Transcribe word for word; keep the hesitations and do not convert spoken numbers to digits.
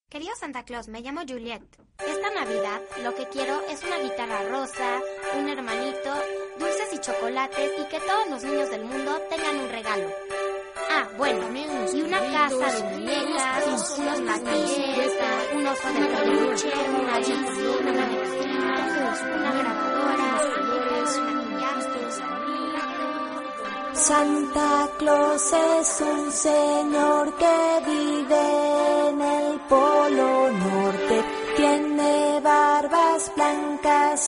Querido Santa Claus, me llamo Juliet. Esta Navidad lo que quiero es una guitarra rosa, un hermanito, dulces y chocolates y que todos los niños del mundo tengan un regalo. Ah, bueno, y una casa de muñecas, unos maquilletes, un oso de peluche, una bici, una manecina, una grabadora, Santa Claus es un señor que vive en el Polo Norte, tiene barbas blancas